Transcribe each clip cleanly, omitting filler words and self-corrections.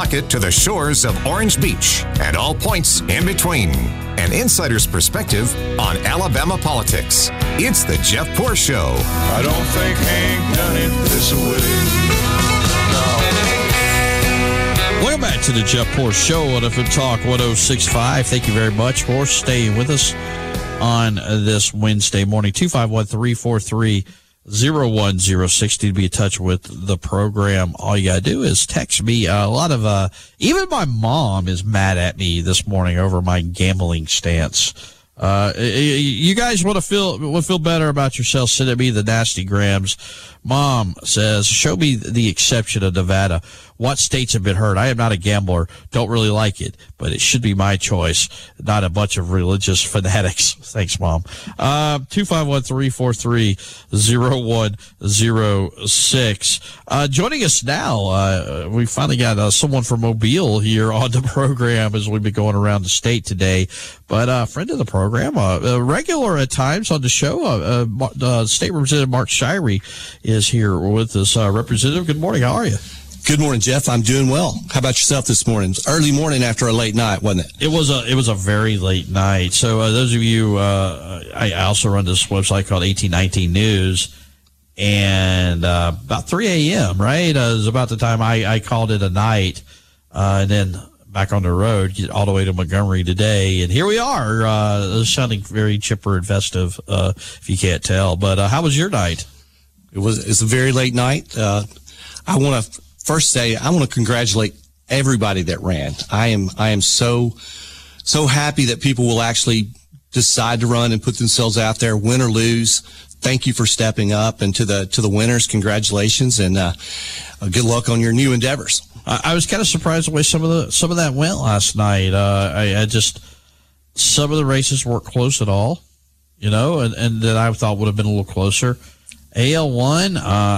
pocket to the shores of Orange Beach and all points in between. An insider's perspective on Alabama politics. It's the Jeff Poor Show. I don't think Hank done it this way. Welcome back to the Jeff Poor Show on FM Talk 106.5. Thank you very much for staying with us on this Wednesday morning. 251-343-0106 to be in touch with the program. All you got to do is text me. A lot of, even my mom is mad at me this morning over my gambling stance. You guys want to feel better about yourself, send me the nasty grams. Mom says, show me the exception of Nevada. What states have been hurt? I am not a gambler. Don't really like it, but it should be my choice, not a bunch of religious fanatics. Thanks, Mom. 251-343-0106. Joining us now, we finally got someone from Mobile here on the program as we've been going around the state today. But a friend of the program, regular at times on the show, State Representative Mark Shirey is here with us. Representative, good morning. How are you? Good morning, Jeff. I'm doing well. How about yourself this morning? Early morning after a late night, wasn't it? It was a very late night. So those of you, I also run this website called 1819 News, and about 3 a.m., right, is about the time I called it a night, and then back on the road, get all the way to Montgomery today, and here we are, sounding very chipper and festive, if you can't tell. But how was your night? It's a very late night. I want to first say I want to congratulate everybody that ran. I am so happy that people will actually decide to run and put themselves out there, win or lose. Thank you for stepping up, and to the winners, congratulations, and good luck on your new endeavors. I was kind of surprised the way some of that went last night. I just, some of the races weren't close at all, and that I thought would have been a little closer. AL1,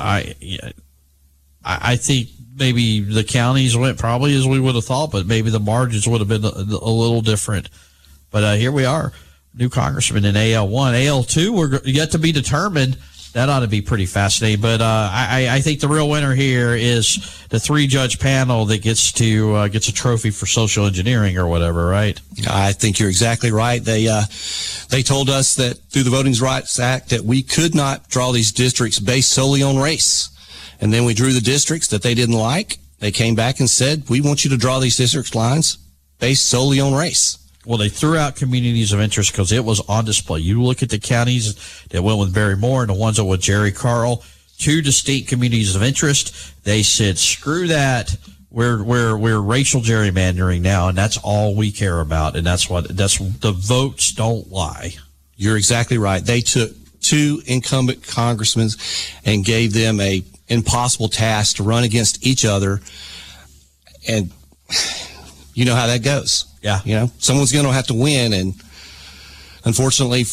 I think maybe the counties went probably as we would have thought, but maybe the margins would have been a little different. But here we are, new congressman in AL1. AL2, we're yet to be determined. That ought to be pretty fascinating. But I think the real winner here is the 3-judge panel that gets a trophy for social engineering or whatever, right? I think you're exactly right. They told us that through the Voting Rights Act that we could not draw these districts based solely on race. And then we drew the districts that they didn't like. They came back and said, we want you to draw these district lines based solely on race. Well, they threw out communities of interest because it was on display. You look at the counties that went with Barry Moore and the ones that went with Jerry Carl, 2 distinct communities of interest. They said, screw that. We're racial gerrymandering now, and that's all we care about. And that's the votes don't lie. You're exactly right. They took 2 incumbent congressmen and gave them a impossible task to run against each other. And you know how that goes. Yeah. Someone's going to have to win. And unfortunately,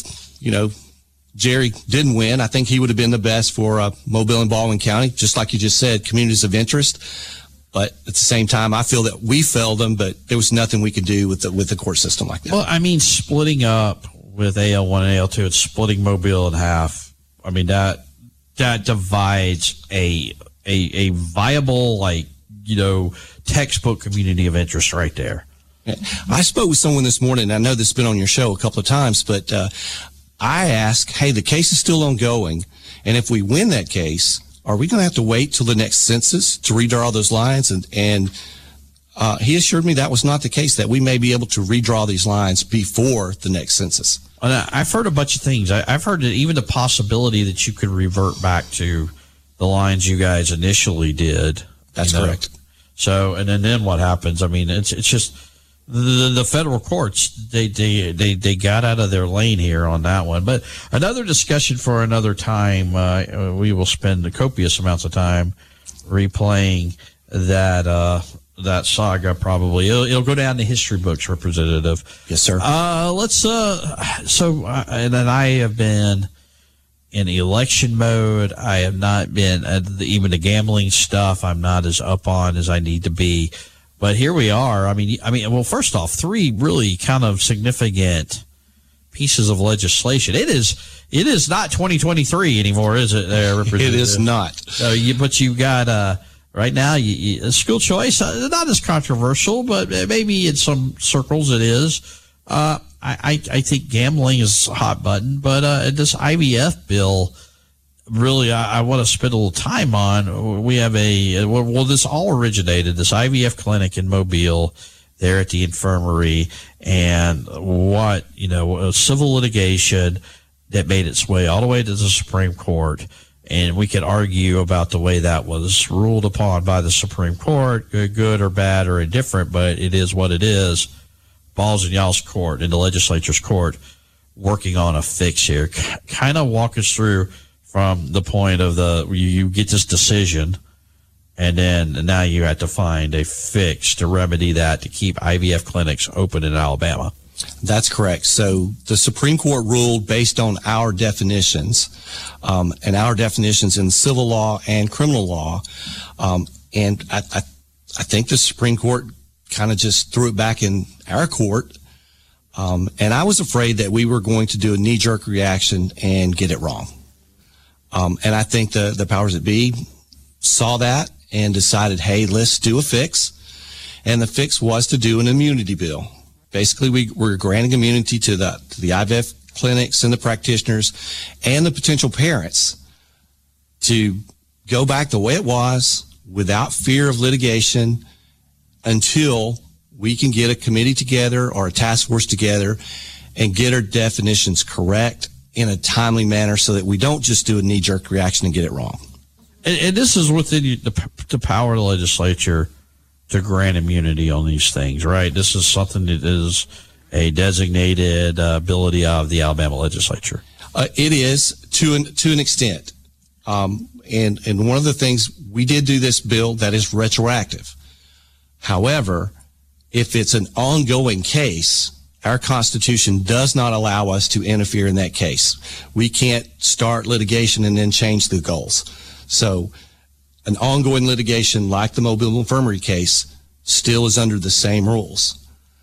Jerry didn't win. I think he would have been the best for Mobile and Baldwin County, just like you just said, communities of interest. But at the same time, I feel that we failed them, but there was nothing we could do with the court system like that. Well, I mean, splitting up with AL1 and AL2, it's splitting Mobile in half. I mean, that divides a viable, textbook community of interest right there. I spoke with someone this morning. I know this has been on your show a couple of times, but I asked, hey, the case is still ongoing, and if we win that case, are we going to have to wait till the next census to redraw those lines? And he assured me that was not the case, that we may be able to redraw these lines before the next census. I've heard a bunch of things. I've heard that even the possibility that you could revert back to the lines you guys initially did. That's correct. So, and then what happens? I mean, it's just the federal courts, they got out of their lane here on that one. But another discussion for another time. We will spend copious amounts of time replaying that saga. Probably it'll go down the history books, Representative. Yes, sir. And then I have been in election mode. I have not been even the gambling stuff. I'm not as up on as I need to be. But here we are. I mean, well, first off, 3 really kind of significant pieces of legislation. It is not 2023 anymore, is it, Representative? It is not. But you got right now, school choice, not as controversial, but maybe in some circles it is. I think gambling is a hot button, but this IVF bill, really, I want to spend a little time on. We have this all originated, this IVF clinic in Mobile, there at the infirmary, and civil litigation that made its way all the way to the Supreme Court. And we could argue about the way that was ruled upon by the Supreme Court, good or bad or indifferent, but it is what it is. Ball's in y'all's court, in the legislature's court, working on a fix here. Kind of walk us through from the point of you get this decision, and then now you have to find a fix to remedy that, to keep IVF clinics open in Alabama. That's correct. So the Supreme Court ruled based on our definitions, and our definitions in civil law and criminal law. And I think the Supreme Court kind of just threw it back in our court. And I was afraid that we were going to do a knee-jerk reaction and get it wrong. And I think the powers that be saw that and decided, hey, let's do a fix. And the fix was to do an immunity bill. Basically, we're granting immunity to the IVF clinics and the practitioners and the potential parents to go back the way it was without fear of litigation until we can get a committee together or a task force together and get our definitions correct in a timely manner so that we don't just do a knee-jerk reaction and get it wrong. And this is within the power of the legislature to grant immunity on these things, right? This is something that is a designated ability of the Alabama legislature. It is to an extent. And one of the things, we did do this bill that is retroactive. However, if it's an ongoing case, our Constitution does not allow us to interfere in that case. We can't start litigation and then change the goals. So an ongoing litigation like the Mobile Infirmary case still is under the same rules.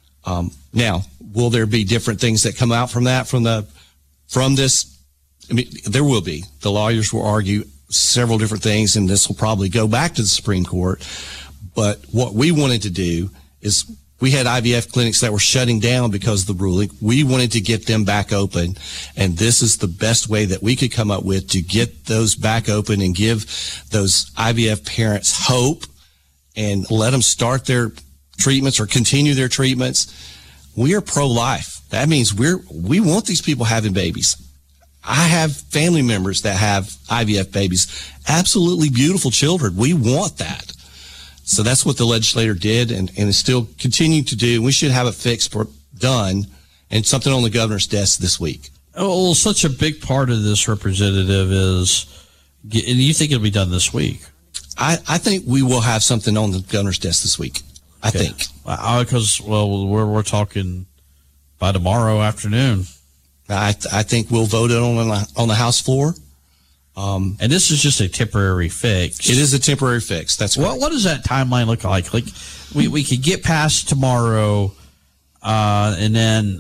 Now, will there be different things that come out from that, from this? I mean, there will be. The lawyers will argue several different things, and this will probably go back to the Supreme Court. But what we wanted to do is, we had IVF clinics that were shutting down because of the ruling. We wanted to get them back open, and this is the best way that we could come up with to get those back open and give those IVF parents hope and let them start their treatments or continue their treatments. We are pro-life. That means we want these people having babies. I have family members that have IVF babies, absolutely beautiful children. We want that. So that's what the legislator did and is still continuing to do. We should have a fix done and something on the governor's desk this week. Oh, well, such a big part of this, Representative, is, and you think it'll be done this week? I think we will have something on the governor's desk this week. I think. Because, we're talking by tomorrow afternoon. I think we'll vote it on the House floor. And this is just a temporary fix. It is a temporary fix. That's correct. What does that timeline look like? Like, we could get past tomorrow, and then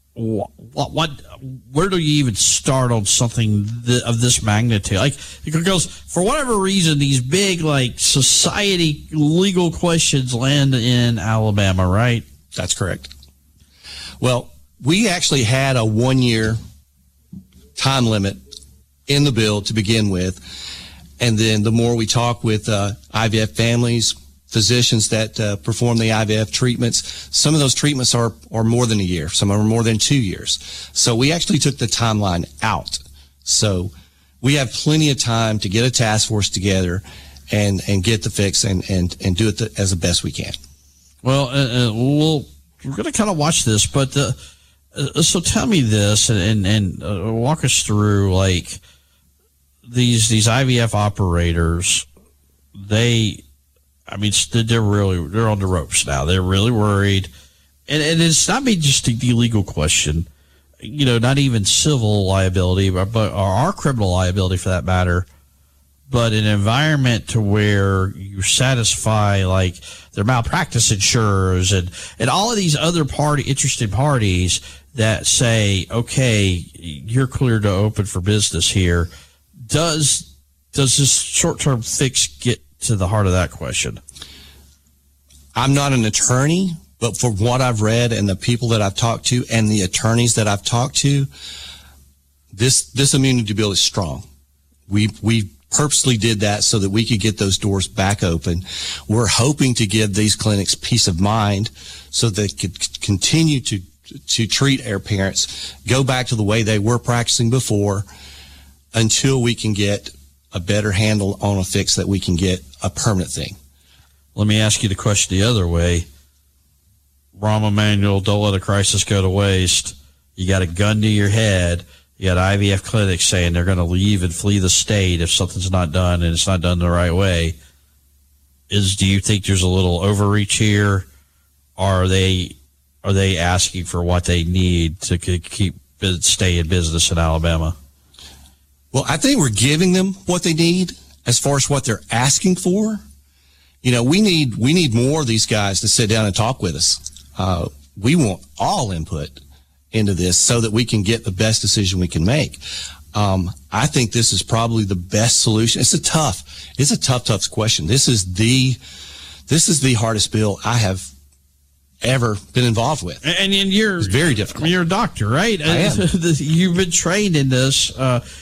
where do you even start on something of this magnitude? Like, because for whatever reason, these big society legal questions land in Alabama, right? That's correct. Well, we actually had a 1-year time limit in the bill to begin with. And then the more we talk with IVF families, physicians that perform the IVF treatments, some of those treatments are more than a year. Some of them are more than 2 years. So we actually took the timeline out. So we have plenty of time to get a task force together and get the fix and do it as the best we can. Well, we're going to kind of watch this, but so tell me this and walk us through these IVF operators. They're on the ropes now. They're really worried, and it's not just a legal question, not even civil liability, but our criminal liability for that matter. But an environment to where you satisfy their malpractice insurers and all of these other interested parties that say, okay, you're cleared to open for business here. Does this short-term fix get to the heart of that question? I'm not an attorney, but from what I've read and the people that I've talked to and the attorneys that I've talked to, this immunity bill is strong. We purposely did that so that we could get those doors back open. We're hoping to give these clinics peace of mind so they could continue to treat our parents, go back to the way they were practicing before until we can get a better handle on a fix that we can get a permanent thing. Let me ask you the question the other way. Rahm Emanuel, don't let a crisis go to waste. You got a gun to your head. You got IVF clinics saying they're going to leave and flee the state if something's not done and it's not done the right way. Do you think there's a little overreach here? Are they asking for what they need to stay in business in Alabama? Well, I think we're giving them what they need as far as what they're asking for. You know, we need more of these guys to sit down and talk with us. We want all input into this so that we can get the best decision we can make. I think this is probably the best solution. It's a tough question. This is the hardest bill I have ever been involved with. And it's very difficult. You're a doctor, right? I am. You've been trained in this.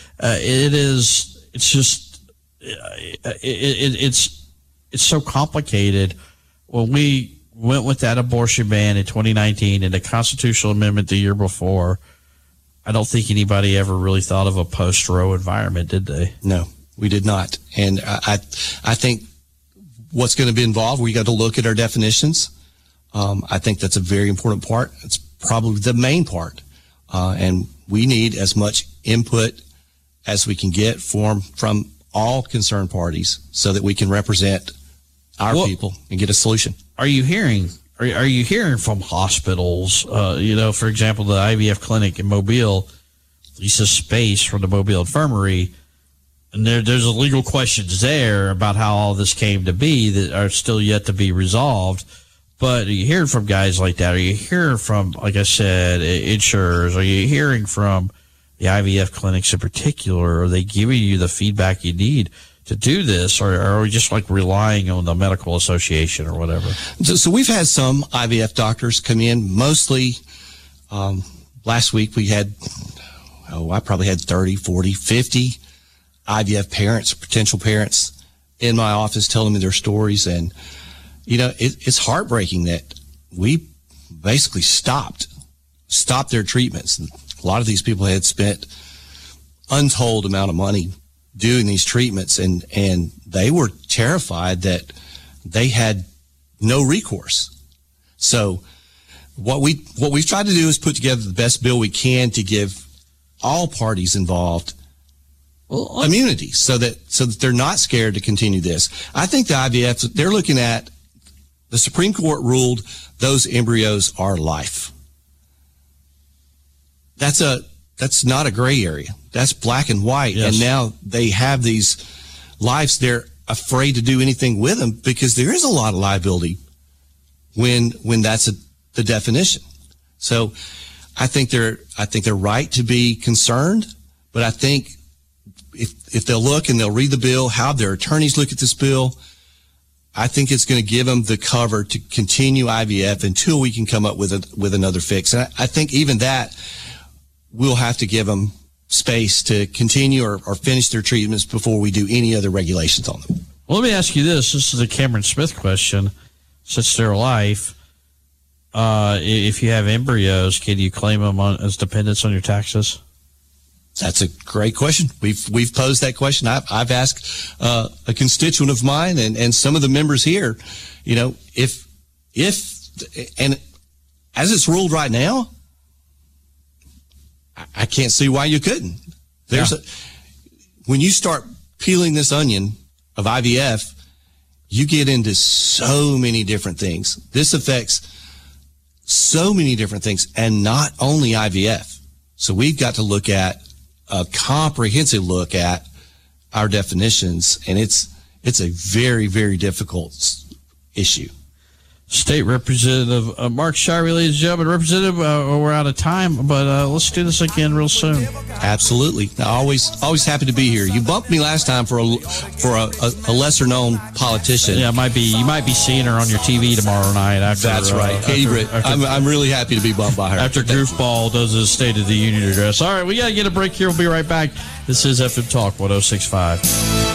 It's so complicated. When we went with that abortion ban in 2019 and the constitutional amendment the year before, I don't think anybody ever really thought of a post-Roe environment, did they? No, we did not. And I think what's going to be involved, we got to look at our definitions. I think that's a very important part. It's probably the main part. And we need as much input as we can get from all concerned parties so that we can represent our people and get a solution. Are you hearing from hospitals, for example, the IVF clinic in Mobile leases space from the Mobile Infirmary, and there's legal questions there about how all this came to be that are still yet to be resolved. But are you hearing from guys like that? Are you hearing from, like I said, insurers? Are you hearing from the IVF clinics in particular? Are they giving you the feedback you need to do this, or are we just like relying on the medical association or whatever? So we've had some IVF doctors come in. Mostly last week we had, I probably had 30, 40, 50 IVF parents, potential parents in my office telling me their stories. And, it's heartbreaking that we basically stopped their treatments. A lot of these people had spent untold amount of money doing these treatments, and they were terrified that they had no recourse. So what we've tried to do is put together the best bill we can to give all parties involved immunity so that they're not scared to continue this. I think the IVF, they're looking at, the Supreme Court ruled those embryos are life. That's not a gray area. That's black and white. Yes. And now they have these lives. They're afraid to do anything with them because there is a lot of liability when that's the definition. So I think they're right to be concerned, but I think if they'll look and they'll read the bill, how their attorneys look at this bill, I think it's going to give them the cover to continue IVF until we can come up with another fix. And I think even that, we'll have to give them space to continue or finish their treatments before we do any other regulations on them. Well, let me ask you this. This is a Cameron Smith question. Since they're life, if you have embryos, can you claim them as dependents on your taxes? That's a great question. We've posed that question. I've asked a constituent of mine and some of the members here, if and as it's ruled right now, I can't see why you couldn't. When you start peeling this onion of IVF, you get into so many different things. This affects so many different things, and not only IVF. So we've got to look at a comprehensive look at our definitions, and it's a very, very difficult issue. State Representative Mark Shirey, ladies and gentlemen. Representative, we're out of time, but let's do this again real soon. Absolutely. Always happy to be here. You bumped me last time for a lesser known politician. Yeah, you might be seeing her on your TV tomorrow night. That's right, Katie Britt. I'm really happy to be bumped by her after Goofball does his State of the Union address. All right, we got to get a break here. We'll be right back. This is FM Talk 106.5.